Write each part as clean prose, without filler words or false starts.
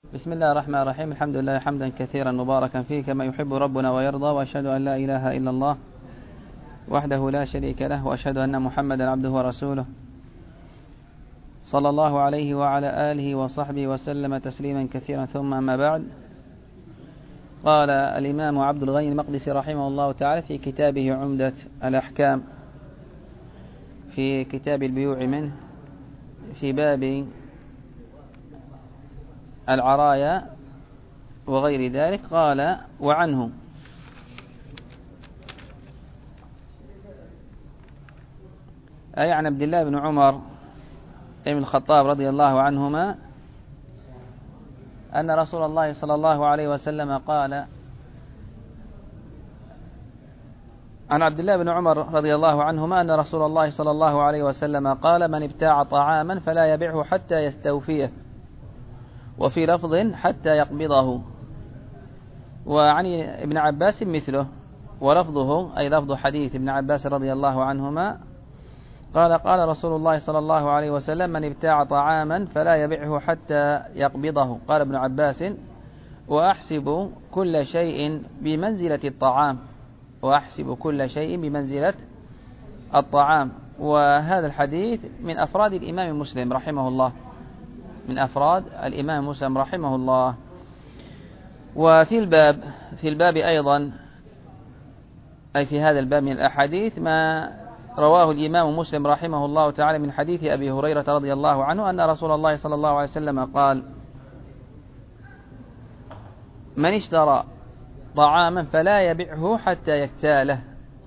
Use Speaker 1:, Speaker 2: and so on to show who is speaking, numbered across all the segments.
Speaker 1: بسم الله الرحمن الرحيم. الحمد لله حمدا كثيرا مباركا فيه كما يحب ربنا ويرضى، وأشهد أن لا إله إلا الله وحده لا شريك له، وأشهد أن محمدا عبده ورسوله صلى الله عليه وعلى آله وصحبه وسلم تسليما كثيرا. ثم أما بعد، قال الإمام عبد الغني المقدسي رحمه الله تعالى في كتابه عمدة الأحكام في كتاب البيوع منه في باب العرايا وغير ذلك، قال: وعنه أي عن عبد الله بن عمر بن الخطاب رضي الله عنهما أن رسول الله صلى الله عليه وسلم قال: عن عبد الله بن عمر رضي الله عنهما أن رسول الله صلى الله عليه وسلم قال: من ابتاع طعاما فلا يبيعه حتى يستوفيه، وفي لفظ حتى يقبضه. وعن ابن عباس مثله، ولفظه أي لفظ حديث ابن عباس رضي الله عنهما قال: قال رسول الله صلى الله عليه وسلم: من ابتاع طعاما فلا يبيعه حتى يقبضه. قال ابن عباس: وأحسب كل شيء بمنزلة الطعام، وأحسب كل شيء بمنزلة الطعام. وهذا الحديث من أفراد الإمام مسلم رحمه الله، من أفراد الإمام مسلم رحمه الله. وفي الباب أيضا، أي في هذا الباب من الأحاديث، ما رواه الإمام مسلم رحمه الله تعالى من حديث أبي هريرة رضي الله عنه أن رسول الله صلى الله عليه وسلم قال: من اشترى طعاما فلا يبيعه حتى يكتاله.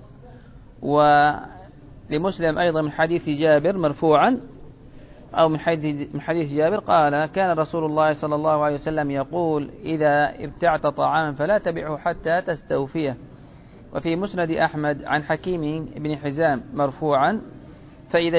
Speaker 1: ولمسلم أيضا من حديث جابر مرفوعا، أو من حديث جابر قال: كان رسول الله صلى الله عليه وسلم يقول: إذا ابتعت طعاما فلا تبعه حتى تستوفيه. وفي مسند أحمد عن حكيم بن حزام مرفوعا: فإذا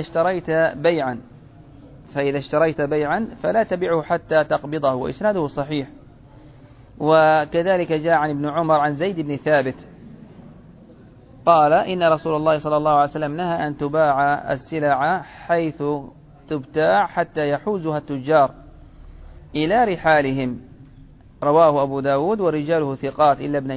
Speaker 1: اشتريت بيعا فلا تبعه حتى تقبضه. وإسناده صحيح. وكذلك جاء عن ابن عمر عن زيد بن ثابت قال: إن رسول الله صلى الله عليه وسلم نهى أن تباع السلع حيث تبتاع حتى يحوزها التجار إلى رحالهم. رواه أبو داود ورجاله ثقات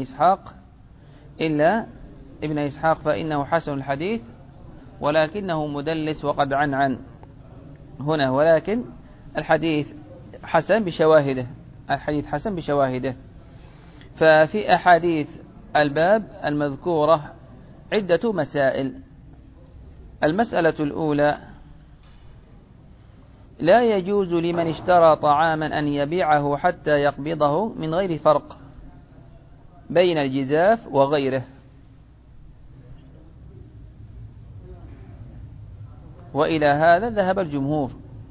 Speaker 1: إلا ابن إسحاق فإنه حسن الحديث، ولكنه مدلس وقد عن هنا، ولكن الحديث حسن بشواهده. ففي أحاديث الباب المذكورة عدة مسائل. المسألة الأولى: لا يجوز لمن اشترى طعاما أن يبيعه حتى يقبضه من غير فرق بين الجزاف وغيره. وإلى هذا ذهب الجمهور.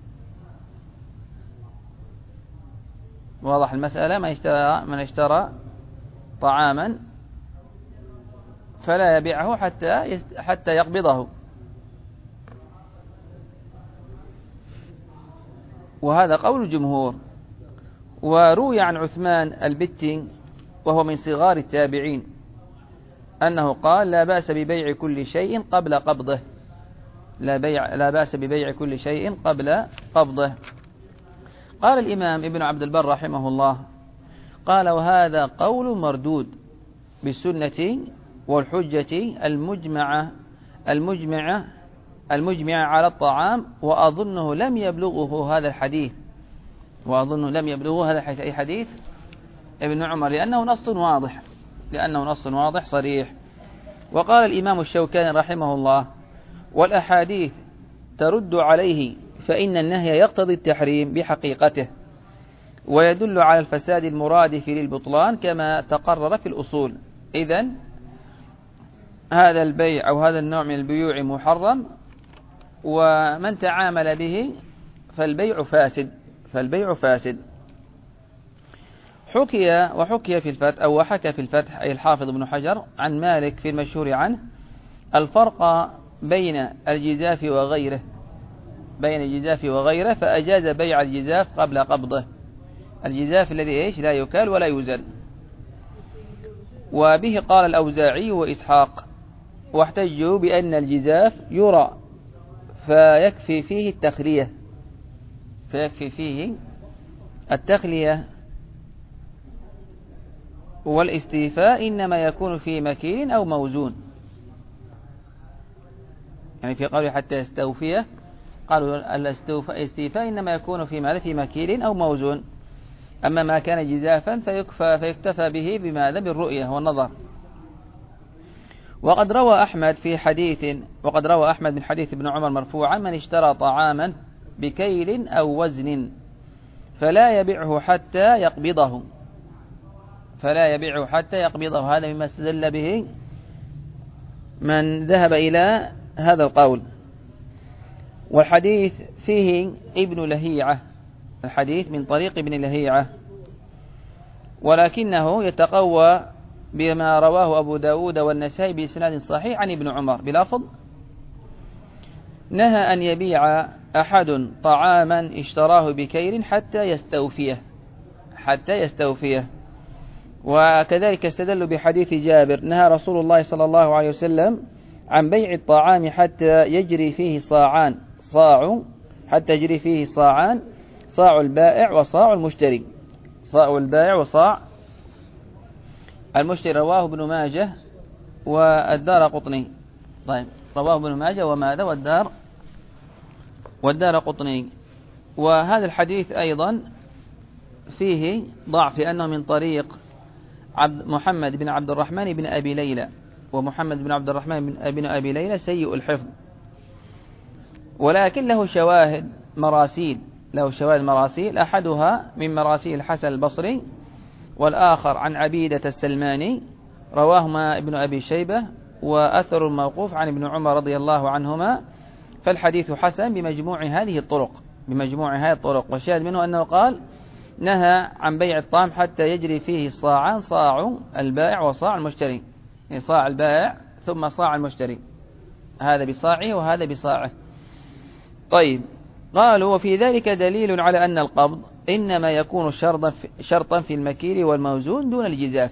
Speaker 1: واضح المسألة؟ من اشترى طعاما فلا يبيعه حتى يقبضه. وهذا قول الجمهور. وروي عن عثمان البتي وهو من صغار التابعين أنه قال: لا بأس ببيع كل شيء قبل قبضه. لا بأس ببيع كل شيء قبل قبضه. قال الإمام ابن عبد البر رحمه الله قال: وهذا قول مردود بالسنة والحجة المجمع على الطعام، وأظنه لم يبلغه هذا الحديث، أي حديث ابن عمر، لأنه نص واضح صريح. وقال الإمام الشوكاني رحمه الله: والأحاديث ترد عليه، فإن النهي يقتضي التحريم بحقيقته، ويدل على الفساد المرادف للبطلان كما تقرر في الأصول. إذن هذا البيع أو هذا النوع من البيوع محرم، ومن تعامل به فالبيع فاسد. وحكي في الفتح، أو وحكى في الفتح أي الحافظ ابن حجر عن مالك في المشهور عنه الفرق بين الجزاف وغيره، فأجاز بيع الجزاف قبل قبضه. الجزاف الذي لا يكال ولا يوزن. وبه قال الأوزاعي وإسحاق، واحتجوا بأن الجزاف يرى فيكفي فيه التخلية والاستيفاء إنما يكون في مكيل أو موزون، يعني في قوله حتى يستوفيه قالوا الاستيفاء إنما يكون في ماذا؟ في مكيل أو موزون. أما ما كان جزافا فيكتفى به بماذا؟ بالرؤية والنظر. وقد روى أحمد من حديث ابن عمر مرفوعا: من اشترى طعاما بكيل أو وزن فلا يبيعه حتى يقبضه. هذا مما استدل به من ذهب إلى هذا القول. والحديث فيه ابن لهيعة، الحديث من طريق ابن لهيعة، ولكنه يتقوى بما رواه أبو داود والنسائي بإسناد صحيح عن ابن عمر بلفظ: نهى أن يبيع أحد طعاما اشتراه بكيل حتى يستوفيه. وكذلك استدل بحديث جابر: نهى رسول الله صلى الله عليه وسلم عن بيع الطعام حتى يجري فيه صاعان، صاع البائع وصاع المشتري. رواه ابن ماجه والدارقطني. طيب، رواه ابن ماجه والدار قطني. وهذا الحديث أيضا فيه ضعف، لأنه من طريق محمد بن عبد الرحمن بن أبي ليلى، ومحمد بن عبد الرحمن بن أبي ليلى سيء الحفظ، ولكن له شواهد مراسيل، أحدها من مراسيل الحسن البصري، والآخر عن عبيدة السلماني رواهما ابن أبي شيبة، وأثر موقوف عن ابن عمر رضي الله عنهما. فالحديث حسن بمجموع هذه الطرق. والشاهد منه أنه قال: نهى عن بيع الطعام حتى يجري فيه صاعان، صاع البائع وصاع المشتري، يعني صاع البائع ثم صاع المشتري، هذا بصاعه وهذا بصاعه. طيب، قالوا: وفي ذلك دليل على أن القبض إنما يكون شرطا في المكيل والموزون دون الجزاف.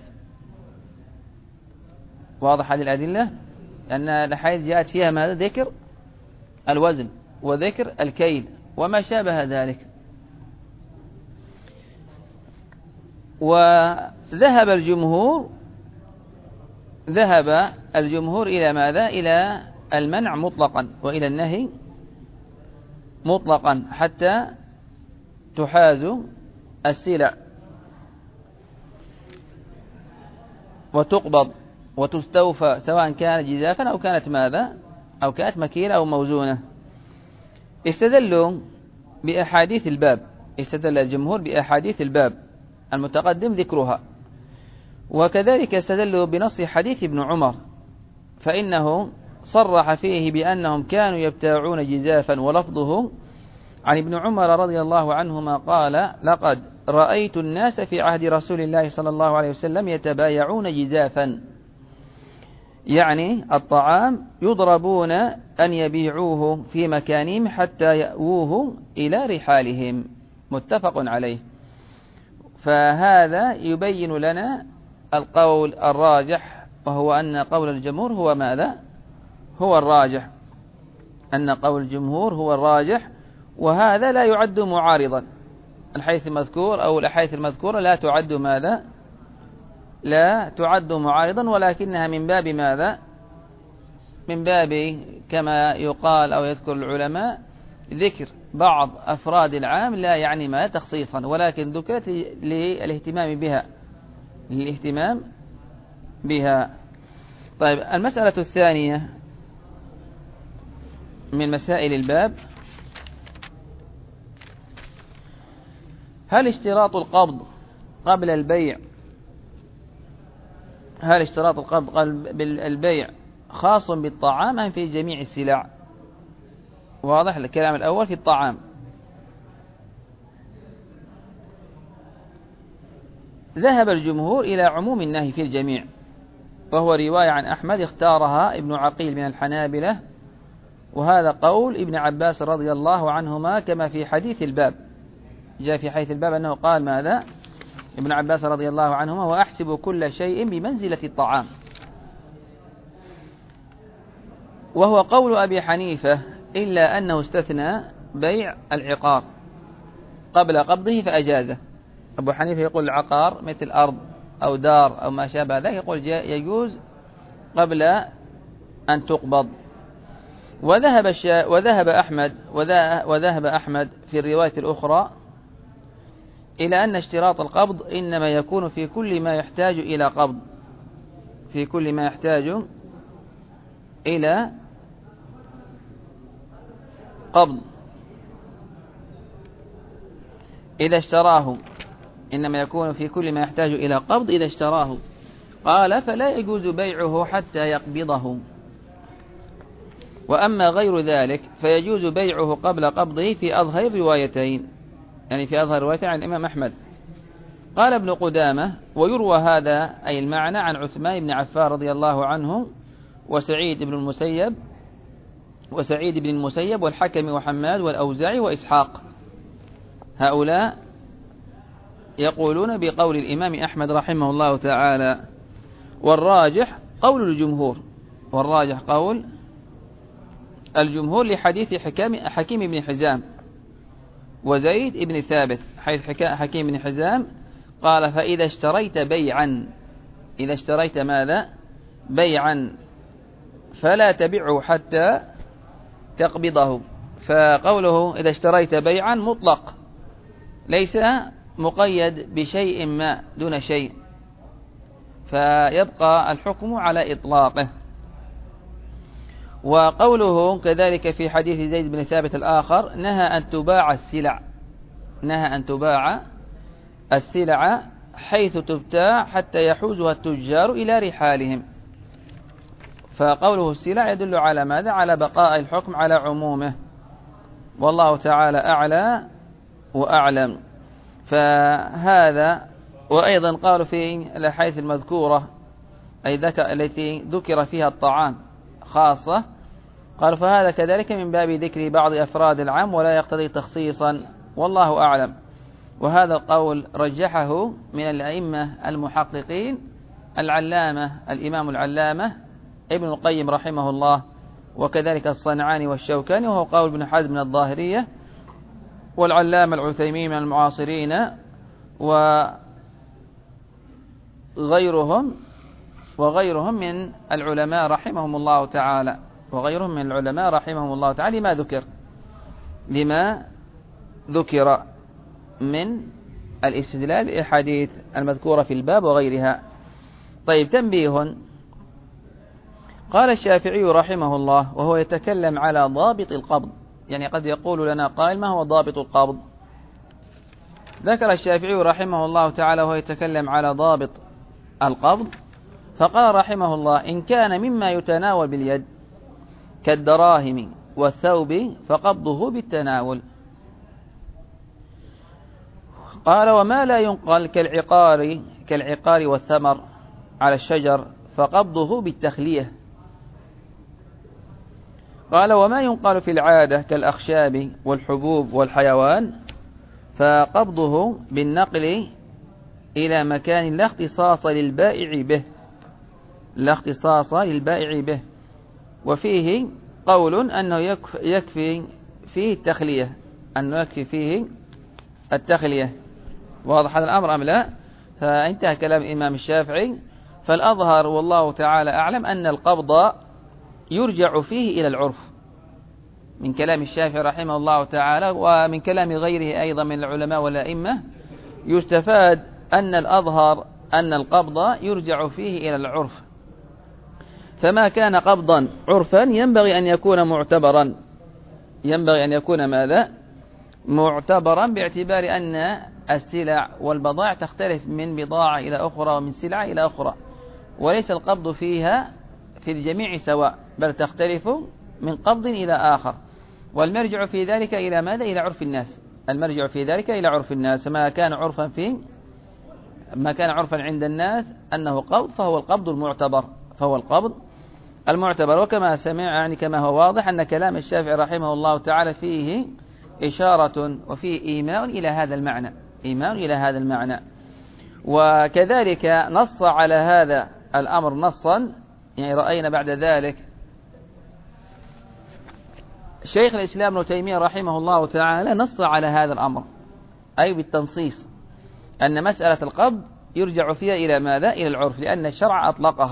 Speaker 1: واضح هذه الأدلة؟ أن الأحاديث جاءت فيها ماذا؟ ذكر الوزن وذكر الكيل وما شابه ذلك. وذهب الجمهور إلى ماذا؟ إلى المنع مطلقا وإلى النهي مطلقا حتى تحاز السلع وتقبض وتستوفى، سواء كانت جزافا أو كانت ماذا؟ أو كانت مكيلة أو موزونة. استدل الجمهور بأحاديث الباب المتقدم ذكرها، وكذلك استدلوا بنص حديث ابن عمر، فإنه صرح فيه بأنهم كانوا يبتاعون جزافا، ولفظه عن ابن عمر رضي الله عنهما قال: لقد رأيت الناس في عهد رسول الله صلى الله عليه وسلم يتبايعون جزافا، يعني الطعام، يضربون أن يبيعوه في مكانهم حتى يأووه إلى رحالهم. متفق عليه. فهذا يبين لنا القول الراجح، وهو أن قول الجمهور هو ماذا؟ هو الراجح، أن قول الجمهور هو الراجح، وهذا لا يعد معارضا. الحديث المذكور أو الأحاديث المذكورة لا تعد ماذا؟ لا تعد معارضا، ولكنها من باب ماذا؟ من باب كما يقال أو يذكر العلماء ذكر بعض أفراد العام، لا يعني ما تخصيصا، ولكن ذكرت للاهتمام بها. طيب، المسألة الثانية من مسائل الباب: هل اشتراط القبض قبل البيع خاص بالطعام أم في جميع السلع؟ واضح الكلام الأول في الطعام. ذهب الجمهور إلى عموم النهي في الجميع، وهو رواية عن أحمد اختارها ابن عقيل من الحنابلة، وهذا قول ابن عباس رضي الله عنهما، كما في حديث الباب. جاء في حديث الباب أنه قال ماذا؟ ابن عباس رضي الله عنهما: وأحسب كل شيء بمنزلة الطعام. وهو قول أبي حنيفة، إلا أنه استثنى بيع العقار قبل قبضه فأجازه. أبو حنيفة يقول العقار مثل أو دار أو ما شابه ذلك يقول يجوز قبل أن تقبض. وذهب أحمد في الرواية الأخرى إلى أن اشتراط القبض إنما يكون في كل ما يحتاج إلى قبض، في كل ما يحتاج إلى قبض إذا اشتراه، إنما يكون في كل ما يحتاج إلى قبض إذا اشتراه. قال فلا يجوز بيعه حتى يقبضه، وأما غير ذلك فيجوز بيعه قبل قبضه في أظهر الروايتين، يعني في أظهر روايتين عن الإمام أحمد. قال ابن قدامة ويروى هذا أي المعنى عن عثمان بن عفان رضي الله عنه وسعيد بن المسيب والحكم وحماد والأوزاعي وإسحاق، هؤلاء يقولون بقول الإمام أحمد رحمه الله تعالى. والراجح قول الجمهور لحديث حكيم بن حزام وزيد بن ثابت، حيث حكيم بن حزام قال فإذا اشتريت بيعا، إذا اشتريت ماذا؟ بيعا فلا تبعه حتى تقبضه. فقوله إذا اشتريت بيعا مطلق، ليس مقيد بشيء ما دون شيء، فيبقى الحكم على إطلاقه. وقوله كذلك في حديث زيد بن ثابت الآخر نهى أن تباع السلع حيث تبتاع حتى يحوزها التجار إلى رحالهم. فقوله السلع يدل على ماذا؟ على بقاء الحكم على عمومه، والله تعالى أعلى وأعلم. فهذا وأيضا قالوا في الأحاديث المذكورة أي التي ذكر فيها الطعام خاصة، قالوا فهذا كذلك من باب ذكر بعض أفراد العام ولا يقتضي تخصيصا، والله أعلم. وهذا القول رجحه من الأئمة المحققين الإمام العلامة ابن القيم رحمه الله، وكذلك الصنعاني والشوكاني، وهو قول ابن حزم من الظاهرية، والعلامة العثيمين من المعاصرين، وغيرهم من العلماء رحمهم الله تعالى، لما ذكر من الاستدلال بالأحاديث المذكورة في الباب وغيرها. طيب، تنبيه. قال الشافعي رحمه الله وهو يتكلم على ضابط القبض، يعني قد يقول لنا قائل ما هو ضابط القبض؟ ذكر الشافعي رحمه الله تعالى وهو يتكلم على ضابط القبض، فقال رحمه الله إن كان مما يتناول باليد كالدراهم والثوب فقبضه بالتناول. قال وما لا ينقل كالعقار والثمر على الشجر فقبضه بالتخلية. قال وما ينقل في العادة كالأخشاب والحبوب والحيوان فقبضه بالنقل إلى مكان لا اختصاص للبائع به، وفيه قول أنه يكفي فيه التخلية، واضح هذا الأمر أم لا؟ فانتهى كلام الإمام الشافعي. فالأظهر والله تعالى أعلم أن القبض يرجع فيه إلى العرف، من كلام الشافعي رحمه الله تعالى ومن كلام غيره أيضا من العلماء والأئمة، يستفاد أن الأظهر أن القبض يرجع فيه إلى العرف، فما كان قبضا عرفا ينبغي أن يكون ماذا؟ معتبرا، باعتبار أن السلع والبضائع تختلف من بضاعة إلى أخرى ومن سلعة إلى أخرى، وليس القبض فيها في الجميع سواء، بل تختلف من قبض إلى آخر. والمرجع في ذلك إلى ماذا؟ إلى عرف الناس. ما كان عرفا عند الناس أنه قبض فهو القبض المعتبر. وكما كما هو واضح أن كلام الشافعي رحمه الله تعالى فيه إشارة وفيه إيماء إلى هذا المعنى. وكذلك نص على هذا الأمر نصا، يعني رأينا بعد ذلك شيخ الإسلام ابن تيمية رحمه الله تعالى نص على هذا الأمر، أي بالتنصيص، أن مسألة القبض يرجع فيها إلى ماذا؟ إلى العرف، لأن الشرع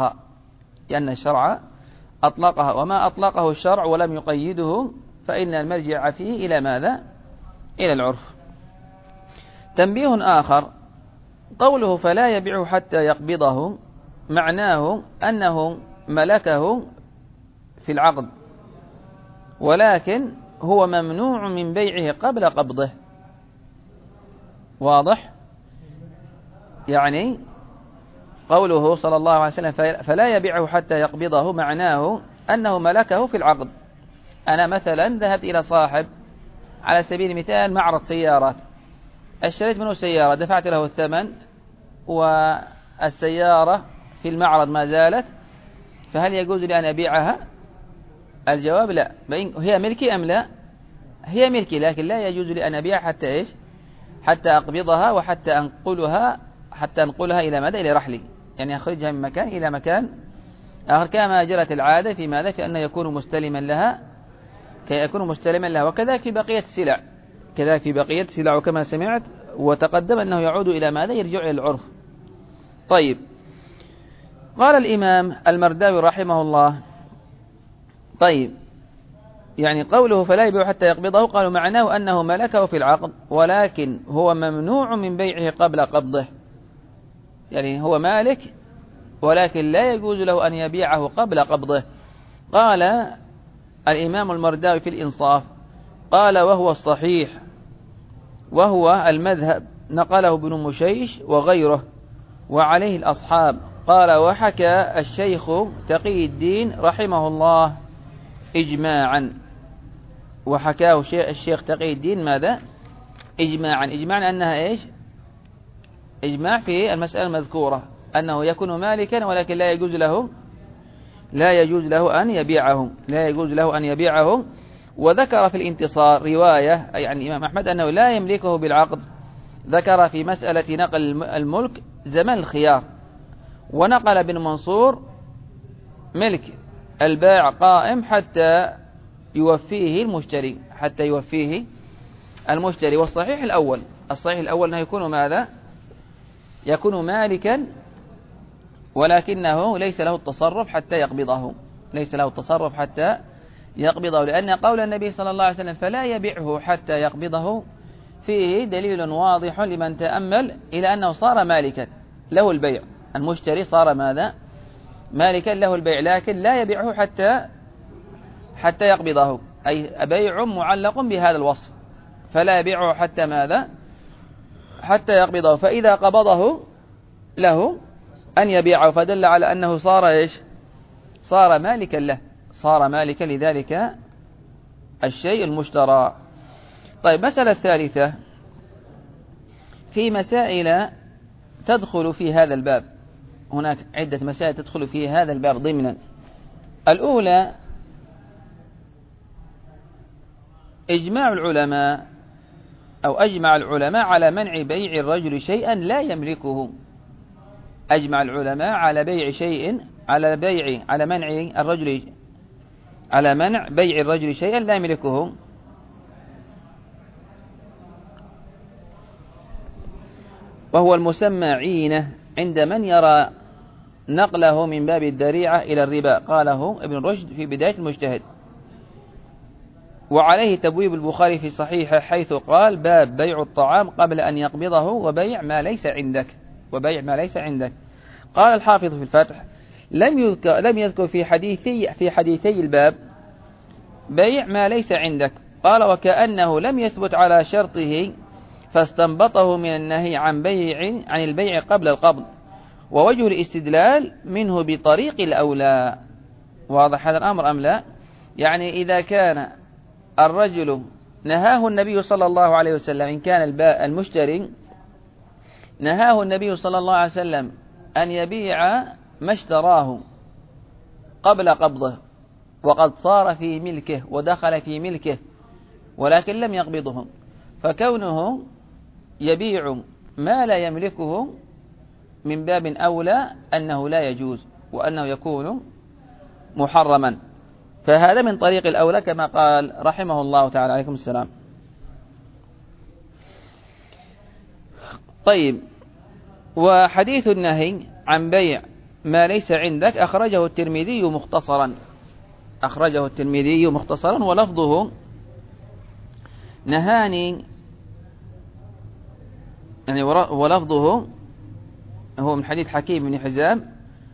Speaker 1: أطلقها، وما أطلقه الشرع ولم يقيده فإن المرجع فيه إلى ماذا؟ إلى العرف. تنبيه آخر: قوله فلا يبيع حتى يقبضه، معناه أنه ملكه في العقد، ولكن هو ممنوع من بيعه قبل قبضه. واضح؟ يعني قوله صلى الله عليه وسلم فلا يبيعه حتى يقبضه معناه أنه ملكه في العقد. أنا مثلا ذهبت إلى صاحب على سبيل المثال معرض سيارات، اشتريت منه سيارة، دفعت له الثمن والسيارة في المعرض ما زالت، فهل يجوز لي أن أبيعها؟ الجواب لا. هي ملكي أم لا؟ هي ملكي، لكن لا يجوز لي أن أبيعها حتى إيش؟ حتى أقبضها وحتى أنقلها إلى ماذا؟ إلى رحلي، يعني أخرجها من مكان إلى مكان آخر، كما جرت العادة في ماذا؟ في أن يكون مستلما لها، وكذلك في بقية السلع، وكما سمعت وتقدم أنه يعود إلى ماذا؟ يرجع إلى العرف. طيب، قال الإمام المرداوي رحمه الله: طيب، يعني قوله فلا يبيع حتى يقبضه، قالوا معناه أنه ملكه في العقد، ولكن هو ممنوع من بيعه قبل قبضه، يعني هو مالك ولكن لا يجوز له أن يبيعه قبل قبضه. قال الإمام المرداوي في الإنصاف، قال: وهو الصحيح، وهو المذهب، نقله ابن مشيش وغيره، وعليه الأصحاب. قال: وحكى الشيخ تقي الدين رحمه الله إجماعا. وحكاه الشيخ تقي الدين ماذا؟ إجماعا أنها إيش؟ إجماع في المسألة المذكورة، أنه يكون مالكا ولكن لا يجوز له أن يبيعه. وذكر في الانتصار رواية، يعني الإمام أحمد، أنه لا يملكه بالعقد، ذكر في مسألة نقل الملك زمن الخيار، ونقل ابن منصور ملك البائع قائم حتى يوفيه المشتري. والصحيح الأول أنه يكون ماذا؟ يكون مالكا، ولكنه ليس له التصرف حتى يقبضه، لأن قول النبي صلى الله عليه وسلم فلا يبيعه حتى يقبضه فيه دليل واضح لمن تأمل إلى أنه صار مالكا له البيع، المشتري صار ماذا؟ مالكا له البيع، لكن لا يبيعه حتى يقبضه، أي بيع معلق بهذا الوصف، فلا يبيعه حتى ماذا؟ حتى يقبضه، فإذا قبضه له أن يبيعه، فدل على أنه صار إيش؟ صار مالكا له، صار مالكا لذلك الشيء المشترى. طيب، مسألة الثالثة في مسائل تدخل في هذا الباب، هناك عدة مسائل تدخل في هذا الباب ضمنا. الأولى أجمع العلماء على منع بيع الرجل شيئا لا يملكه. أجمع العلماء على منع بيع الرجل شيئا لا يملكه. وهو المسمى عينة عند من يرى نقله من باب الذريعة إلى الربا، قاله ابن رشد في بداية المجتهد. وعليه تبويب البخاري في صحيحه، حيث قال: باب بيع الطعام قبل أن يقبضه وبيع ما ليس عندك. قال الحافظ في الفتح: لم يذكر في حديثي الباب بيع ما ليس عندك. قال: وكأنه لم يثبت على شرطه، فاستنبطه من النهي عن البيع قبل القبض، ووجه الاستدلال منه بطريق الأولى. واضح هذا الأمر أم لا؟ يعني إذا كان الرجل نهاه النبي صلى الله عليه وسلم، إن كان المشتري نهاه النبي صلى الله عليه وسلم أن يبيع ما اشتراه قبل قبضه، وقد صار في ملكه ودخل في ملكه ولكن لم يقبضه، فكونه يبيع ما لا يملكه من باب أولى أنه لا يجوز، وأنه يكون محرما. فهذا من طريق الأولى كما قال رحمه الله تعالى. عليكم السلام. طيب، وحديث النهي عن بيع ما ليس عندك أخرجه الترمذي مختصرا، أخرجه الترمذي مختصرا، ولفظه نهاني، يعني ولفظه هو من حديث حكيم بن حزام،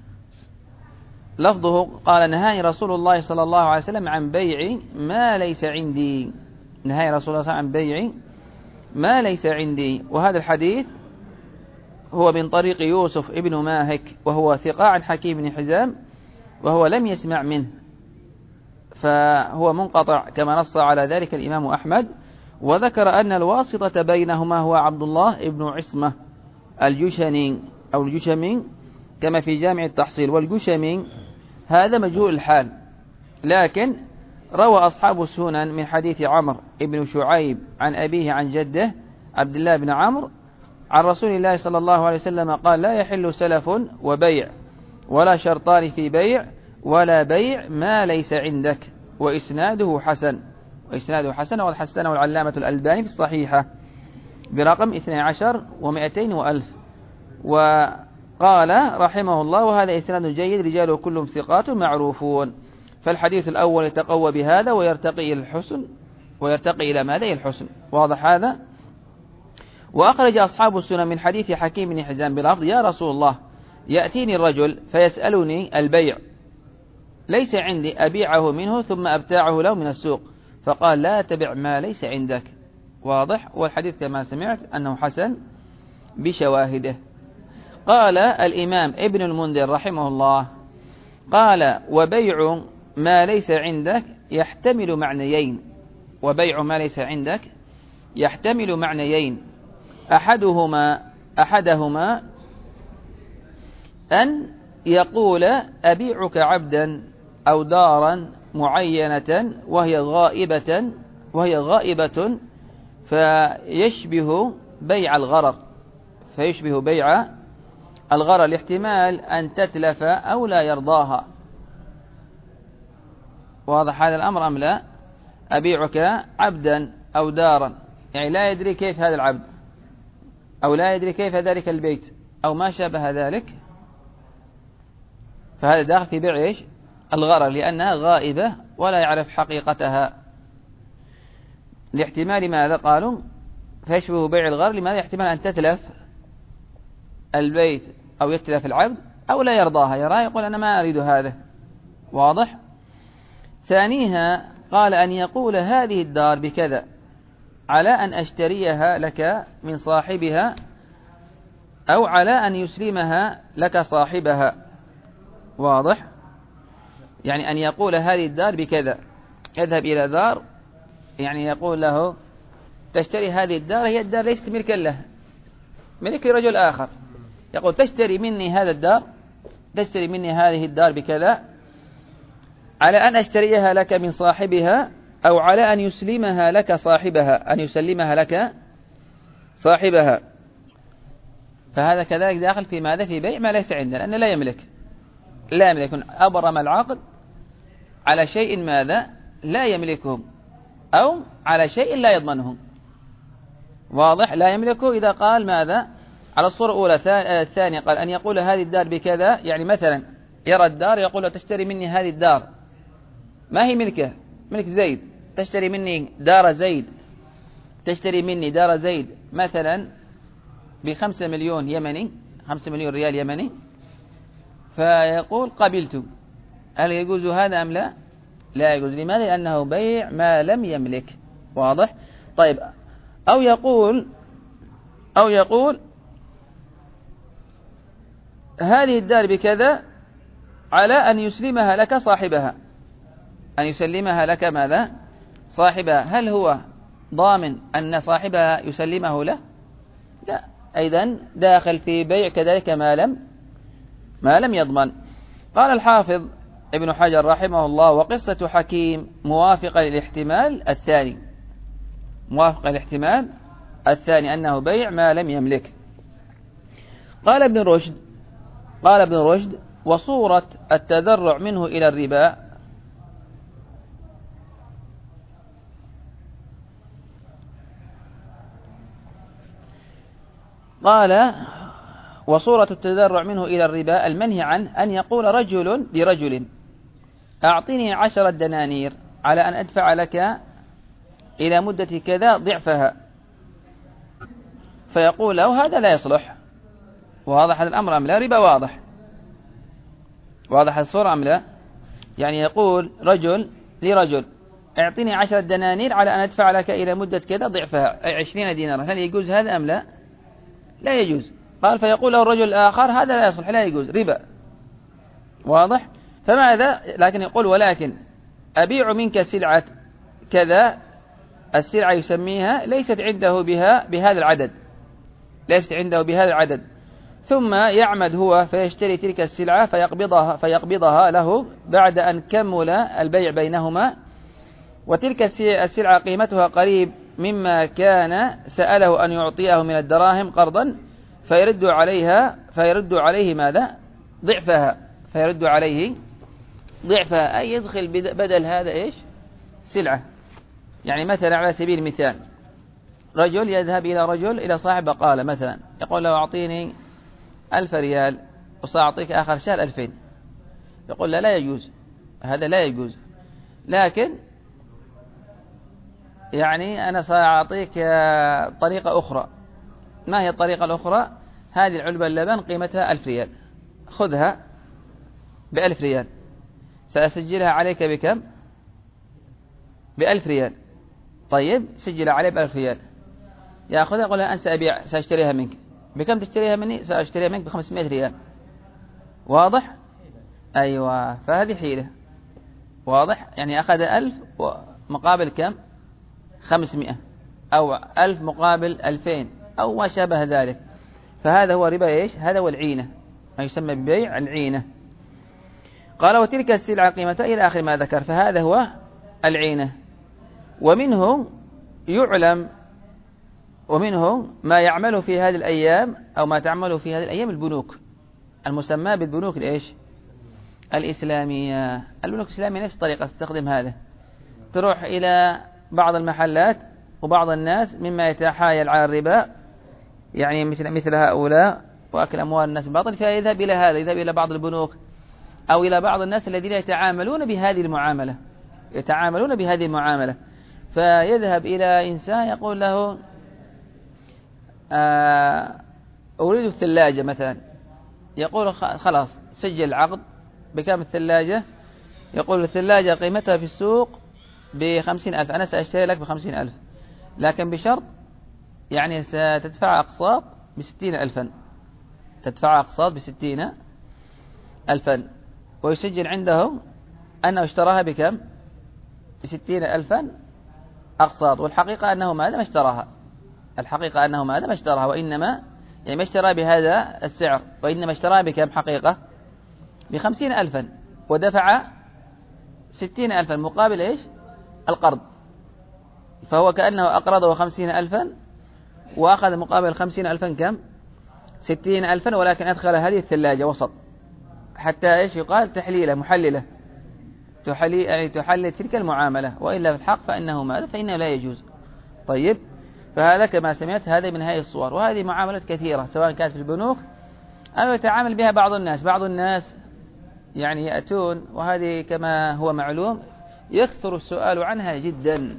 Speaker 1: لفظه قال نهاني رسول الله صلى الله عليه وسلم عن بيع ما ليس عندي، نهاني رسول الله صلى الله عليه وسلم عن بيع ما ليس عندي. وهذا الحديث هو من طريق يوسف ابن ماهك وهو ثقة عن حكيم بن حزام، وهو لم يسمع منه، فهو منقطع كما نص على ذلك الإمام أحمد. وذكر أن الواسطة بينهما هو عبد الله ابن عصمة الجشني أو الجشمي كما في جامع التحصيل، والجشمي هذا مجهول الحال، لكن روى أصحاب السنن من حديث عمرو ابن شعيب عن أبيه عن جده عبد الله بن عمرو عن رسول الله صلى الله عليه وسلم قال لا يحل سلف وبيع ولا شرطان في بيع ولا بيع ما ليس عندك، وإسناده حسن، وإسناده حسن، والحسنه العلامة الألباني في الصحيحة برقم 12 و200 وألف. وقال رحمه الله وهذا إسناد جيد رجاله كلهم ثقات معروفون. فالحديث الأول يتقوى بهذا ويرتقي إلى الحسن، ويرتقي إلى ماذا؟ الحسن. واضح هذا؟ وأخرج أصحاب السنن من حديث حكيم بن حزام بلفظ يا رسول الله يأتيني الرجل فيسألني البيع ليس عندي أبيعه منه ثم أبتاعه له من السوق، فقال لا تبع ما ليس عندك. واضح؟ والحديث كما سمعت أنه حسن بشواهده. قال الإمام ابن المنذر رحمه الله قال وبيع ما ليس عندك يحتمل معنيين، وبيع ما ليس عندك يحتمل معنيين، أحدهما أن يقول أبيعك عبدا أو دارا معينة وهي غائبة فيشبه بيع الغرر، فيشبه بيع الغرر لاحتمال أن تتلف أو لا يرضاها. واضح هذا الأمر أم لا؟ أبيعك عبدا أو دارا، يعني لا يدري كيف هذا العبد أو لا يدري كيف ذلك البيت أو ما شابه ذلك، فهذا داخل في بيع إيش؟ الغرر، لأنها غائبة ولا يعرف حقيقتها. لاحتمال ماذا قالوا فيشبه بيع الغرر؟ لماذا؟ احتمال أن تتلف البيت أو يتلف العبد أو لا يرضاها، يراه يقول أنا ما أريد هذا. واضح؟ ثانيها قال أن يقول هذه الدار بكذا على أن أشتريها لك من صاحبها أو على أن يسلمها لك صاحبها. واضح؟ يعني أن يقول هذه الدار بكذا، يذهب إلى دار، يعني يقول له تشتري هذه الدار، هي الدار ليست ملكا له، ملك رجل آخر، يقول تشتري مني هذا الدار، تشتري مني هذه الدار بكذا على أن أشتريها لك من صاحبها أو على أن يسلمها لك صاحبها، أن يسلمها لك صاحبها. فهذا كذلك داخل في ماذا؟ في بيع ما ليس عنده، لأنه لا يملك، لا يملك، أبرم العقد على شيء ماذا؟ لا يملكه، أو على شيء لا يضمنه. واضح؟ لا يملكه إذا قال ماذا؟ على الصورة الأولى. الثانية قال أن يقول هذه الدار بكذا، يعني مثلا يرى الدار يقول له تشتري مني هذه الدار، ما هي ملكه، ملك زيد، تشتري مني دار زيد، تشتري مني دار زيد مثلا ب5 مليون يمني، 5 مليون ريال يمني، فيقول قبلت. هل يجوز هذا أم لا؟ لا يجوز. لماذا؟ لأنه بيع ما لم يملك. واضح؟ طيب، أو يقول هذه الدار بكذا على أن يسلمها لك صاحبها، أن يسلمها لك ماذا؟ صاحبها. هل هو ضامن أن صاحبها يسلمه له؟ لا، أيضا داخل في بيع كذلك ما لم يضمن. قال الحافظ ابن حجر رحمه الله وقصة حكيم موافقة للاحتمال الثاني، موافقة للاحتمال الثاني أنه بيع ما لم يملك. قال ابن رشد وصورة التذرع منه إلى الربا قال وصورة التذرع منه إلى الربا المنهي عنه أن يقول رجل لرجل أعطني 10 دنانير على أن أدفع لك إلى مدة كذا ضعفها، فيقول له هذا لا يصلح. واضح هذا الأمر أم لا؟ ربا واضح. واضح الصورة أم لا؟ يعني يقول رجل لرجل اعطني 10 دنانير على أن أدفع لك إلى مدة كذا ضعفها، أي 20 دينارا. هل يجوز هذا أم لا؟ لا يجوز. قال فيقول له الرجل الآخر هذا لا يصلح، لا يجوز، ربا. واضح؟ فماذا؟ لكن يقول ولكن أبيع منك سلعة كذا، السلعة يسميها ليست عنده بهذا العدد، ليست عنده بهذا العدد، ثم يعمد هو فيشتري تلك السلعة فيقبضها له بعد أن كمل البيع بينهما، وتلك السلعة قيمتها قريب مما كان سأله أن يعطيه من الدراهم قرضا، فيرد عليه ماذا؟ ضعفها. فيرد عليه ضعفها، أي يدخل بدل هذا إيش؟ سلعة. يعني مثلا على سبيل المثال رجل يذهب إلى رجل إلى صاحب بقالة مثلا، يقول له أعطيني 1000 ريال وسأعطيك آخر شهر 2000. يقول لا يجوز، هذا لا يجوز، لكن يعني أنا سأعطيك طريقة أخرى. ما هي الطريقة الأخرى؟ هذه العلبة اللبن قيمتها 1000 ريال، خذها ب1000 ريال، سأسجلها عليك بكم؟ ب1000 ريال. طيب سجل عليه ب1000 ريال، يأخذها يقول لها أنا سأشتريها منك. بكم تشتريها مني؟ سأشتريها منك ب500 ريال. واضح؟ أيوة، فهذه حيلة. واضح؟ يعني أخذ 1000 مقابل كم؟ 500، أو 1000 مقابل 2000 أو ما شابه ذلك. فهذا هو ربا إيش؟ هذا هو العينة، ما يسمى ببيع العينة. قال وتلك السلعة قيمتها إلى آخر ما ذكر، فهذا هو العينة. ومنه يعلم، ومنه ما يعمله في هذه الأيام أو ما تعمله في هذه الأيام البنوك المسمى بالبنوك الإيش؟ الإسلامية. البنوك الإسلامية نفس الطريقة تستخدم هذا، تروح إلى بعض المحلات وبعض الناس مما يتحايل على الربا، يعني مثل هؤلاء وأكل أموال الناس بالباطل، فيذهب إلى هذا، يذهب إلى بعض البنوك أو إلى بعض الناس الذين يتعاملون بهذه المعاملة، فيذهب إلى إنسان يقول له أريد الثلاجة مثلا، يقول خلاص سجل العقد بكم الثلاجة، يقول الثلاجة قيمتها في السوق ب50,000، أنا سأشتري لك ب50,000، لكن بشرط يعني ستدفع أقساط ب60,000، تدفع أقساط ب60,000، ويسجل عنده أنه اشتراها بكم؟ ب60,000 أقساط، والحقيقة أنه ماذا ما اشتراها، وإنما يعني ما اشترى بهذا السعر، وإنما اشتراها بكم حقيقة؟ ب50,000، ودفع 60,000 مقابل إيش؟ القرض. فهو كأنه أقرضه 50,000 وأخذ مقابل 50,000 كم؟ 60,000، ولكن أدخل هذه الثلاجة وسط حتى إيش يقال؟ تحليلة محللة، يعني تحلل تلك المعاملة، وإلا في الحق فإنه ماذا؟ فإنه لا يجوز. طيب، فهذا كما سمعت هذا من هذه الصور، وهذه معاملات كثيرة سواء كانت في البنوك أو يتعامل بها بعض الناس يعني يأتون، وهذه كما هو معلوم يكثر السؤال عنها جدا.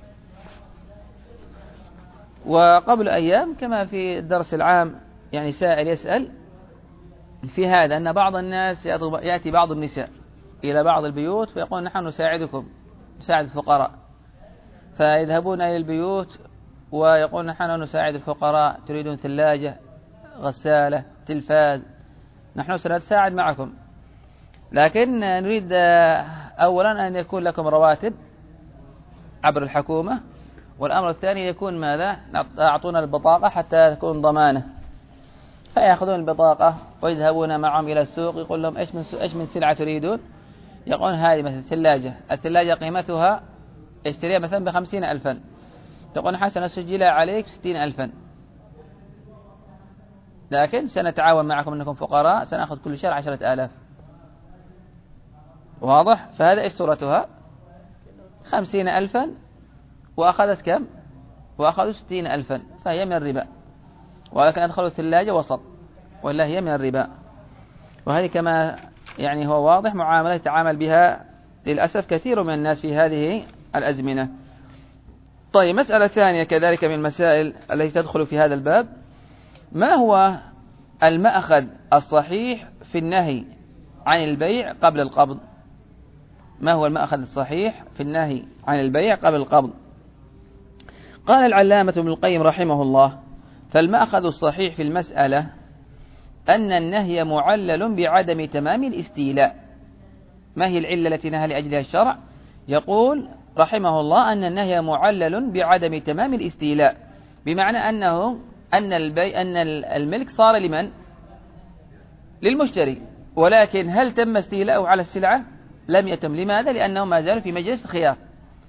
Speaker 1: وقبل أيام كما في الدرس العام يعني سائل يسأل في هذا، أن بعض الناس يأتي بعض النساء إلى بعض البيوت فيقول نحن نساعد الفقراء، فيذهبون إلى البيوت ويقول نحن نساعد الفقراء، تريدون ثلاجة، غسالة، تلفاز، نحن سنتساعد معكم، لكن نريد أولا أن يكون لكم رواتب عبر الحكومة، والأمر الثاني يكون ماذا؟ أعطونا البطاقة حتى تكون ضمانة. فيأخذون البطاقة ويذهبون معهم إلى السوق، يقول لهم إيش من سلعة تريدون؟ يقول هذه مثل الثلاجة قيمتها اشتريها مثلا ب50,000، تقول نحن سنسجلها عليك ب60,000، لكن سنتعاون معكم أنكم فقراء، سنأخذ كل شهر 10,000. واضح؟ فهذا إيش صورتها؟ 50,000 وأخذت كم؟ وأخذوا 60,000، فهي من الربا، ولكن أدخلوا الثلاجة وسط، ولا هي من الربا. وهذه كما يعني هو واضح معاملة يتعامل بها للأسف كثير من الناس في هذه الأزمنة. طيب، مسألة ثانية كذلك من المسائل التي تدخل في هذا الباب: ما هو المأخذ الصحيح في النهي عن البيع قبل القبض؟ ما هو المأخذ الصحيح في النهي عن البيع قبل القبض؟ قال العلامة ابن القيم رحمه الله: فالمأخذ الصحيح في المسألة أن النهي معلل بعدم تمام الاستيلاء. ما هي العلة التي نهى لأجلها الشرع؟ يقول رحمه الله أن النهي معلل بعدم تمام الاستيلاء، بمعنى أن الملك صار لمن؟ للمشتري، ولكن هل تم استيلاؤه على السلعة؟ لم يتم. لماذا؟ لأنه ما زال في مجلس خيار،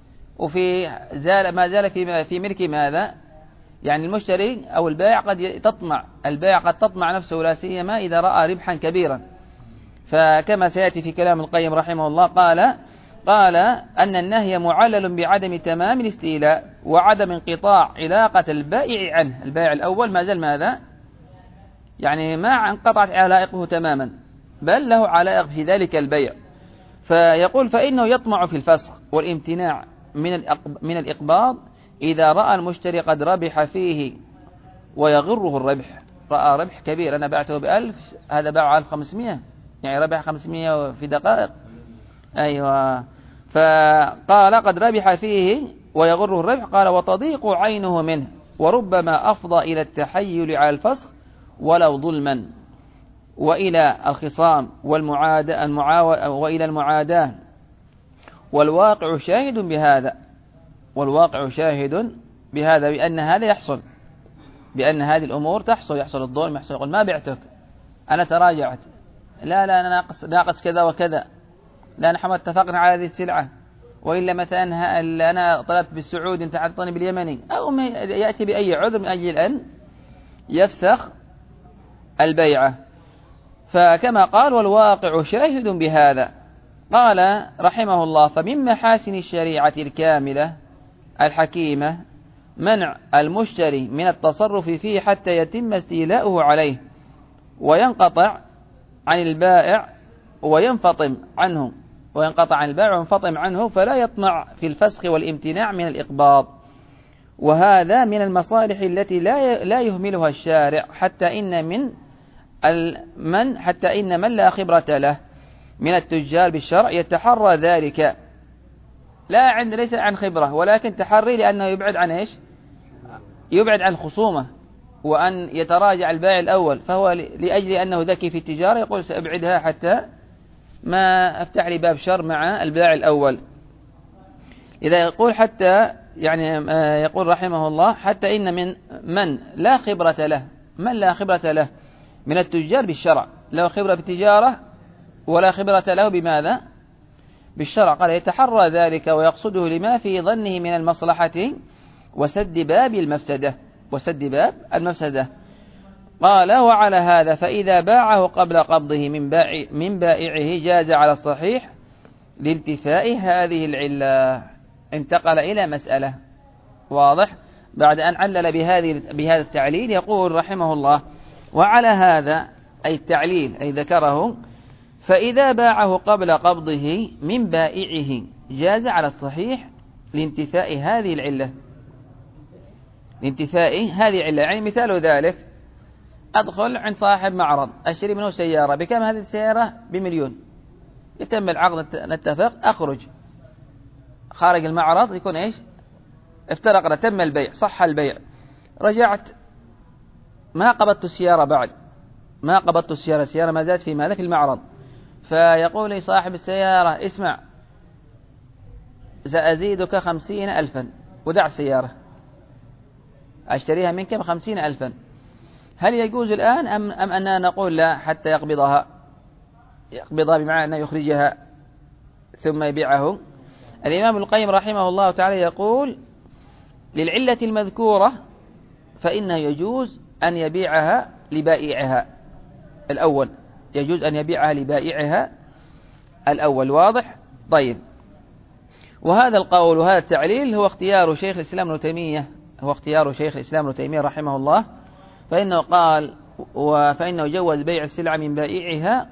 Speaker 1: ما زال في ملك ماذا؟ يعني المشتري أو البائع قد تطمع نفسه، لا سيما إذا رأى ربحا كبيرا. فكما سيأتي في كلام القيم رحمه الله قال أن النهي معلل بعدم تمام الاستيلاء وعدم انقطاع علاقة البائع عنه. البائع الأول ما زال ماذا؟ يعني ما انقطعت علائقه تماما، بل له علائق في ذلك البيع. فيقول: فإنه يطمع في الفسخ والامتناع من الإقباض إذا رأى المشتري قد ربح فيه ويغره الربح. رأى ربح كبير، أنا بعته ب1000، هذا باعه 1500، يعني ربح 500 في دقائق. أيوة. فقال: قد ربح فيه ويغره الربح. قال: وتضيق عينه منه، وربما أفضى إلى التحيل على الفسخ ولو ظلما، وإلى الخصام وإلى المعاداة. والواقع شاهد بهذا، بأن هذا يحصل، بأن هذه الأمور يحصل الظلم، يقول: ما بعتك، أنا تراجعت، لا أنا ناقص كذا وكذا، لا نحن اتفقنا على هذه السلعة، وإلا مثلا أنا طلبت بالسعودي أنت عطني باليمني، أو يأتي بأي عذر من أجل أن يفسخ البيعة. فكما قال: والواقع شاهد بهذا. قال رحمه الله: فمن محاسن الشريعة الكاملة الحكيمة منع المشتري من التصرف فيه حتى يتم استيلاؤه عليه وينقطع عن البائع وينفطم عنه، فلا يطمع في الفسخ والامتناع من الإقباض. وهذا من المصالح التي لا يهملها الشارع، حتى إن من لا خبرة له من التجار بالشرع يتحرى ذلك، ليس عن خبرة، ولكن تحري لأنه يبعد عن إيش؟ يبعد عن الخصومة، وأن يتراجع البائع الأول. فهو لأجل أنه ذكي في التجارة يقول: سأبعدها حتى ما أفتح لي باب شر مع البائع الأول. إذا يقول يقول رحمه الله: حتى إن من لا خبرة له من التجار بالشرع، له خبرة في التجارة ولا خبرة له بماذا؟ بالشرع. قال: يتحرى ذلك ويقصده لما في ظنه من المصلحة وسد باب المفسدة. قال: وعلى هذا فإذا باعه قبل قبضه من بائعه جاز على الصحيح لانتفاء هذه العلة. انتقل إلى مسألة واضح بعد أن علل بهذا التعليل. يقول رحمه الله: وعلى هذا، أي التعليل أي ذكره، فإذا باعه قبل قبضه من بائعه جاز على الصحيح لانتفاء هذه العلة. يعني مثال ذلك: أدخل عند صاحب معرض أشتري منه سيارة، بكم هذه السيارة؟ ب1,000,000. يتم العقد، نتفق، أخرج خارج المعرض، يكون إيش؟ افترقنا، تم البيع، صح البيع. رجعت ما قبضت السيارة بعد، السيارة ما زالت في ماذا؟ في المعرض. فيقول لي صاحب السيارة: اسمع، سأزيدك 50,000 ودع السيارة، أشتريها منك ب50,000. هل يجوز الآن أم أننا نقول لا حتى يقبضها بمعنى أنه يخرجها ثم يبيعه؟ الإمام ابن القيم رحمه الله تعالى يقول: للعلة المذكورة فإنه يجوز أن يبيعها لبائعها الأول. واضح؟ طيب. وهذا القول وهذا التعليل هو اختيار شيخ الإسلام ابن تيمية رحمه الله، فإنه قال فإنه جوز بيع السلعة من بائعها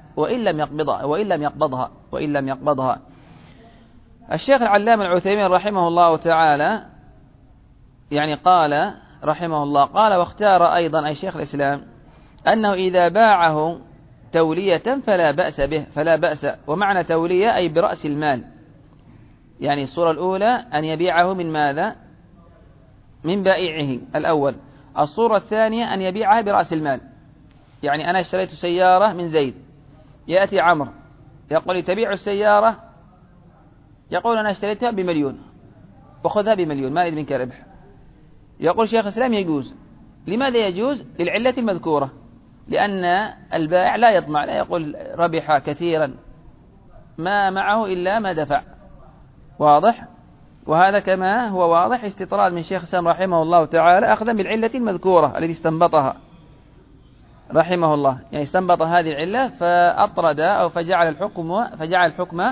Speaker 1: وإن لم يقبضها. الشيخ العلامة العثيمين رحمه الله تعالى يعني قال رحمه الله قال واختار أيضا أي شيخ الإسلام أنه إذا باعه تولية فلا بأس. ومعنى تولية أي برأس المال، يعني الصورة الأولى أن يبيعه من ماذا؟ من بائعه الأول. الصورة الثانية أن يبيعها برأس المال، يعني أنا اشتريت سيارة من زيد، يأتي عمرو يقول لي تبيع السيارة، يقول أنا اشتريتها ب1,000,000 وخذها ب1,000,000 ما أريد منك ربح. يقول شيخ الإسلام يجوز. لماذا يجوز؟ للعلة المذكورة، لأن البائع لا يطمع، لا يقول ربح كثيرا، ما معه إلا ما دفع. واضح؟ وهذا كما هو واضح استطراد من شيخ الإسلام رحمه الله تعالى أخذا بالعلة المذكورة التي استنبطها رحمه الله، يعني استنبط هذه العلة فأطرد أو فجعل الحكم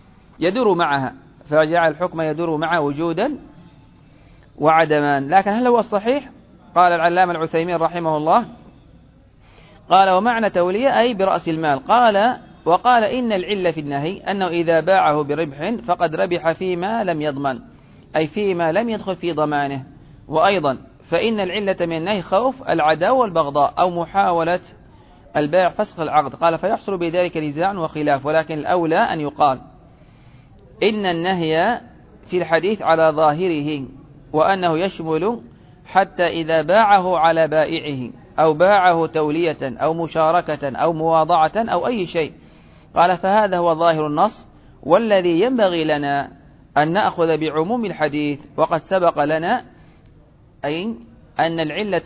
Speaker 1: يدور معها وجودا وعدما. لكن هل هو الصحيح؟ قال العلامة العثيمين رحمه الله قال ومعنى تولية أي برأس المال. وقال إن العلة في النهي أنه إذا باعه بربح فقد ربح فيما لم يضمن، أي فيما لم يدخل في ضمانه. وأيضا فإن العلة من النهي خوف العداوة والبغضاء أو محاولة البائع فسخ العقد. قال فيحصل بذلك نزاع وخلاف، ولكن الأولى أن يقال إن النهي في الحديث على ظاهره، وأنه يشمل حتى إذا باعه على بائعه أو باعه تولية أو مشاركة أو مواضعة أو أي شيء. قال فهذا هو ظاهر النص، والذي ينبغي لنا أن نأخذ بعموم الحديث. وقد سبق لنا أي أن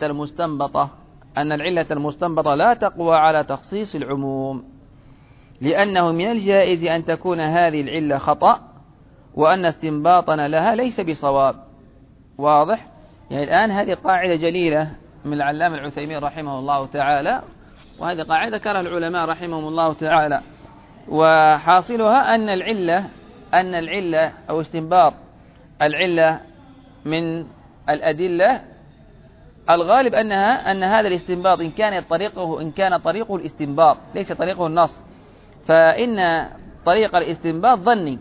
Speaker 1: العلة المستنبطة لا تقوى على تخصيص العموم، لأنه من الجائز أن تكون هذه العلة خطأ، وأن استنباطنا لها ليس بصواب. واضح؟ يعني الآن هذه قاعدة جليلة من العلامة العثيمين رحمه الله تعالى، وهذه قاعدة ذكرها العلماء رحمهم الله تعالى، وحاصلها أن العلة أو استنباط العلة من الأدلة الغالب أن هذا الاستنباط إن كان طريقه الاستنباط ليس طريقه النص، فإن طريق الاستنباط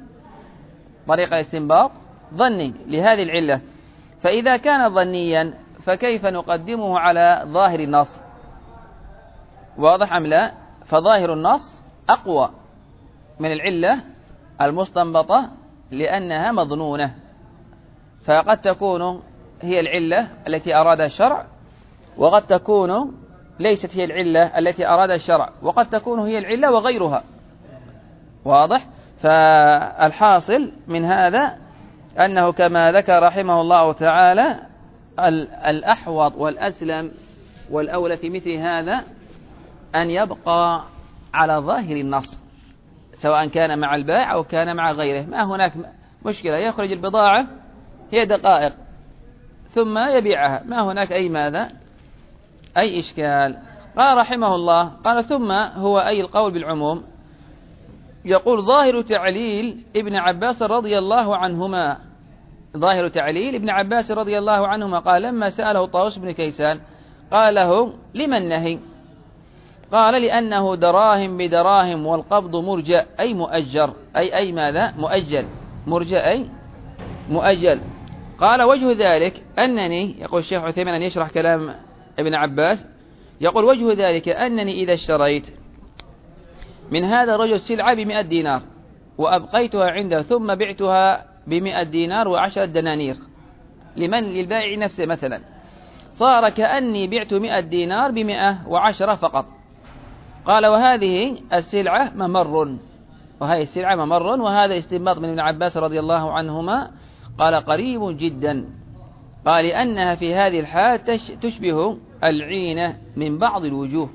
Speaker 1: ظني لهذه العلة. فإذا كان ظنيا فكيف نقدمه على ظاهر النص؟ واضح أم لا؟ فظاهر النص أقوى من العلة المستنبطة لأنها مظنونة، فقد تكون هي العلة التي أرادها الشرع، وقد تكون ليست هي العلة التي أرادها الشرع، وقد تكون هي العلة وغيرها. واضح؟ فالحاصل من هذا أنه كما ذكر رحمه الله تعالى الأحوط والأسلم والأولى في مثل هذا أن يبقى على ظاهر النص، سواء كان مع البائع أو كان مع غيره. ما هناك مشكلة، يخرج البضاعة هي دقائق ثم يبيعها، ما هناك أي إشكال. قال رحمه الله قال ثم هو أي القول بالعموم. يقول ظاهر تعليل ابن عباس رضي الله عنهما قال لما سأله طاووس بن كيسان قال له لما النهي؟ قال لأنه دراهم بدراهم والقبض مرجأ أي مؤجر أي ماذا؟ مؤجل. مرجأ أي مؤجل. قال وجه ذلك أنني، يقول الشيخ عثيمين أن يشرح كلام ابن عباس، يقول وجه ذلك أنني إذا اشتريت من هذا الرجل سلعة ب100 دينار وأبقيتها عنده ثم بعتها ب100 دينار و10 دنانير للبائع نفسه مثلا، صار كأني بعت 100 دينار ب110 فقط. قال وهذه السلعة ممر، وهذا استنباط من ابن عباس رضي الله عنهما. قال قريب جدا. قال لأنها في هذه الحال تشبه العينة من بعض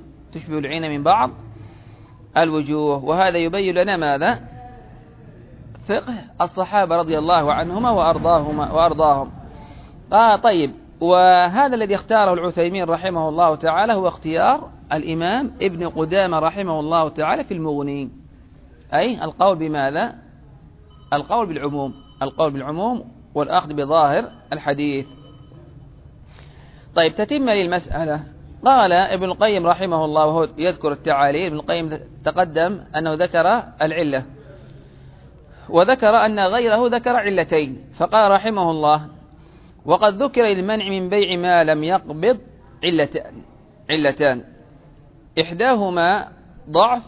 Speaker 1: الوجوه، وهذا يبين لنا ماذا؟ فقه الصحابة رضي الله عنهما وأرضاهم. قال طيب، وهذا الذي اختاره العثيمين رحمه الله تعالى هو اختيار الإمام ابن قدامة رحمه الله تعالى في المغني، أي القول بماذا؟ القول بالعموم والأخذ بظاهر الحديث. طيب تتم للمسألة قال ابن القيم رحمه الله وهو يذكر التعاليل، ابن القيم تقدم أنه ذكر العلة، وذكر أن غيره ذكر علتين، فقال رحمه الله: وقد ذكر للمنع من بيع ما لم يقبض علتان، إحداهما ضعف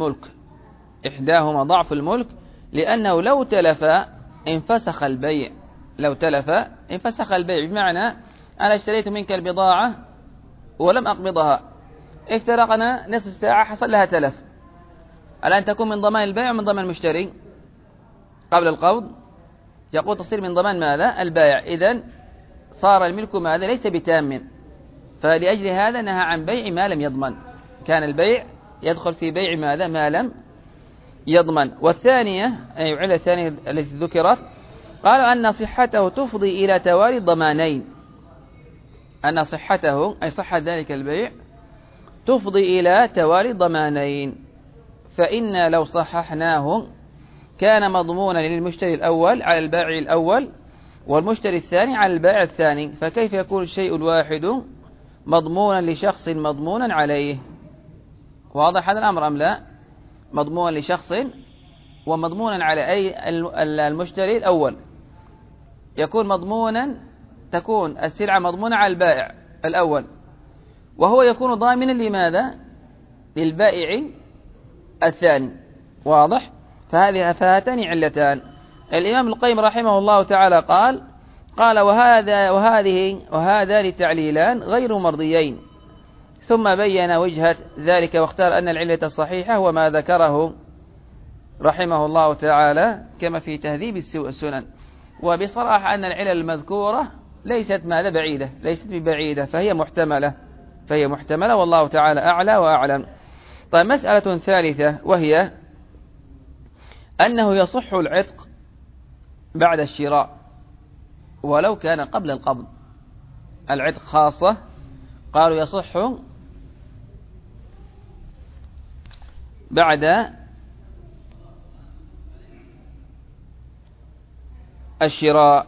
Speaker 1: الملك، لأنه لو تلف انفسخ البيع، بمعنى أنا اشتريت منك البضاعة ولم أقبضها، افترقنا نصف ساعة حصل لها تلف، الآن تكون من ضمان البائع ومن ضمان المشتري قبل القبض؟ يقول تصير من ضمان ماذا؟ البائع. إذن صار الملك ماذا؟ ليس بتام، فلأجل هذا نهى عن بيع ما لم يضمن، كان البيع يدخل في بيع ماذا؟ ما لم يضمن. والثانية أي العلة الثانية التي ذكرت، قالوا أن صحته تفضي إلى توالي الضمانين، أن صحته أي صحة ذلك البيع تفضي إلى توالي الضمانين، فإن لو صححناه كان مضمونا للمشتري الأول على البائع الأول، والمشتري الثاني على البائع الثاني، فكيف يكون الشيء الواحد مضمونا لشخص مضمونا عليه؟ واضح هذا الأمر أم لا؟ مضمونا لشخص ومضمونا على أي المشتري الأول، يكون مضمونا، تكون السلعة مضمونة على البائع الأول، وهو يكون ضامنا لماذا؟ للبائع الثاني. واضح؟ فهاتان علتان. الإمام القيم رحمه الله تعالى قال وهذان تعليلان غير مرضيين، ثم بين وجهة ذلك واختار أن العلة الصحيحة هو ما ذكره رحمه الله تعالى كما في تهذيب السنن. وبصراحة أن العلل المذكورة ليست ماذا؟ بعيدة، ليست ببعيدة، فهي محتملة والله تعالى أعلى وأعلم. طيب، مسألة ثالثة وهي أنه يصح العتق بعد الشراء ولو كان قبل القبض. العتق خاصة، قالوا يصح بعد الشراء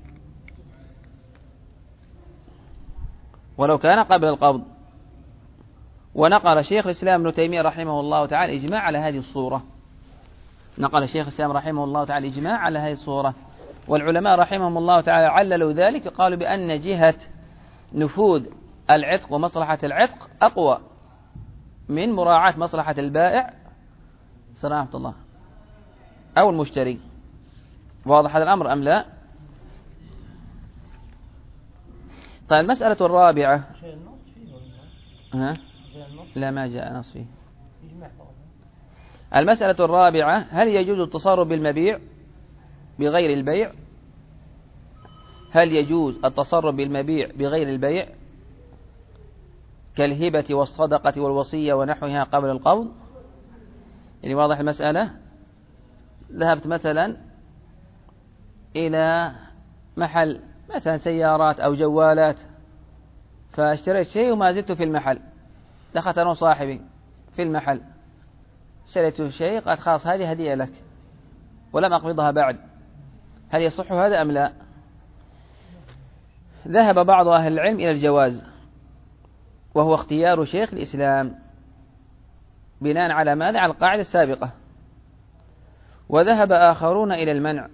Speaker 1: ولو كان قبل القبض. ونقل شيخ الإسلام ابن تيمية رحمه الله تعالى إجماع على هذه الصورة، والعلماء رحمهم الله تعالى عللوا ذلك، قالوا بأن جهة نفوذ العتق ومصلحة العتق أقوى من مراعاة مصلحة البائع سلامة الله أو المشتري. واضح هذا الأمر أم لا؟ طيب، المسألة الرابعة. لا، ما جاء نص فيه. المسألة الرابعة: هل يجوز التصرف بالمبيع بغير البيع؟ كالهبة والصدقة والوصية ونحوها قبل القبض؟ يعني واضح المسألة؟ ذهبت مثلا إلى محل مثلا سيارات أو جوالات، فاشتريت شيء وما زلت في المحل، دخلت أنا وصاحبي في المحل، اشتريت شيء، قالت خلاص هذه هدية لك ولم أقبضها بعد، هل يصح هذا أم لا؟ ذهب بعض أهل العلم إلى الجواز، وهو اختيار شيخ الإسلام بناء على ماذا؟ على القاعدة السابقة. وذهب آخرون إلى المنع.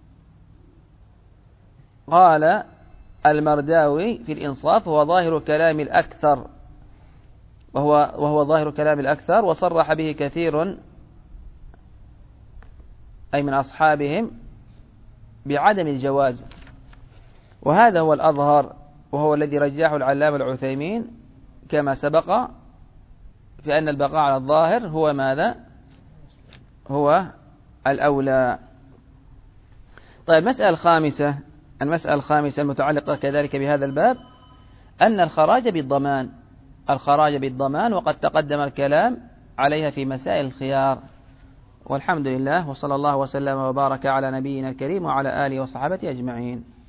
Speaker 1: قال المرداوي في الإنصاف: وهو ظاهر كلام الأكثر، وصرح به كثير أي من أصحابهم بعدم الجواز، وهذا هو الأظهر، وهو الذي رجحه العلامة العثيمين كما سبق، في أن البقاء على الظاهر هو ماذا؟ هو الأولى. طيب، المسألة الخامسة المتعلقة كذلك بهذا الباب، أن الخراج بالضمان، وقد تقدم الكلام عليها في مسائل الخيار. والحمد لله، وصلى الله وسلم وبارك على نبينا الكريم وعلى آله وصحبه أجمعين.